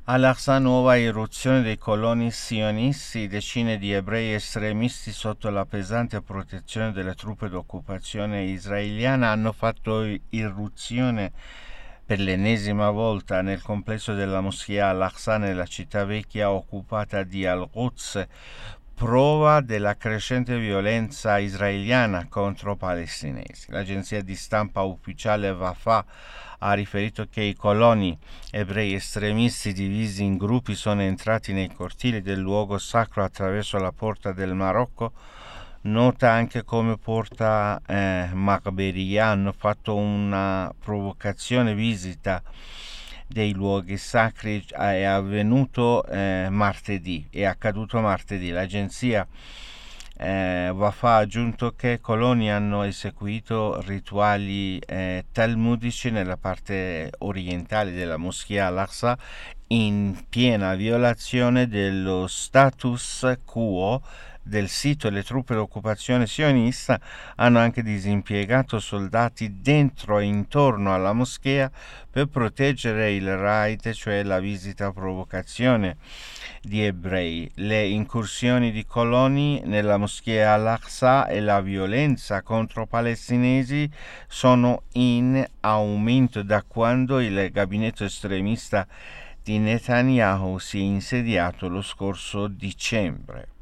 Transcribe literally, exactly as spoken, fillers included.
Al-Aqsa, nuova irruzione dei coloni sionisti, decine di ebrei estremisti sotto la pesante protezione delle truppe d'occupazione israeliana hanno fatto irruzione per l'ennesima volta nel complesso della moschea Al-Aqsa nella città vecchia occupata di Al-Quds, prova della crescente violenza israeliana contro palestinesi. L'agenzia di stampa ufficiale Wafa ha riferito che i coloni ebrei estremisti divisi in gruppi sono entrati nei cortili del luogo sacro attraverso la porta del Marocco, nota anche come porta eh, Magberia. Hanno fatto una provocazione visita dei luoghi sacri, è avvenuto eh, martedì, è accaduto martedì. L'agenzia eh, Wafa ha aggiunto che i coloni hanno eseguito rituali eh, talmudici nella parte orientale della moschea Al-Aqsa in piena violazione dello status quo del sito. Le truppe d'occupazione sionista hanno anche disimpiegato soldati dentro e intorno alla moschea per proteggere il raid, cioè la visita a provocazione di ebrei. Le incursioni di coloni nella moschea Al-Aqsa e la violenza contro palestinesi sono in aumento da quando il gabinetto estremista di Netanyahu si è insediato lo scorso dicembre.